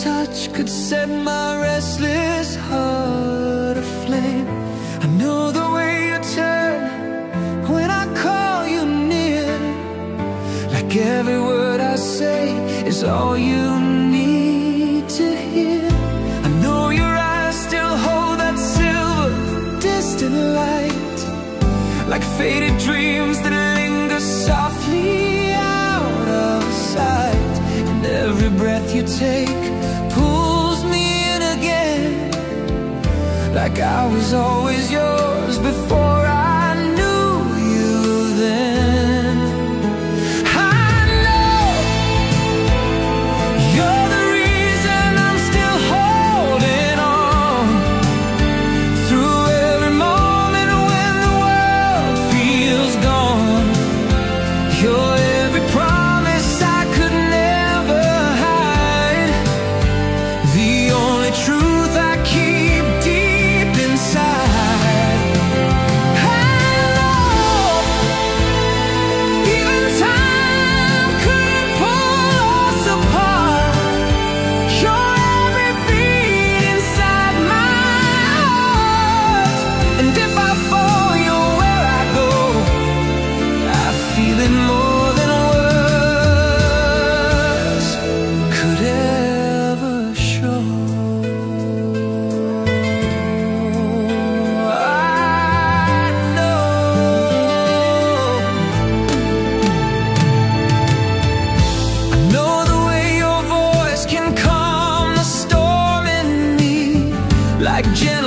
touch could set my restless heart aflame. I know the way you turn when I call you near, like every word I say is all you need to hear. I know your eyes still hold that silver, distant light, like faded dreams that linger softly out of sight. And every breath you take pulls me in again, like I was always yours before I knew you then. I know you're the reason I'm still holding on through every moment when the world feels gone. You're every promise I could never hide, the only truth I keep deep inside. I know even time couldn't pull us apart. You're every beat inside my heart, and if I fall, you're where I go. I feel it more than words could ever show. I know the way your voice can calm the storm in me, like gentle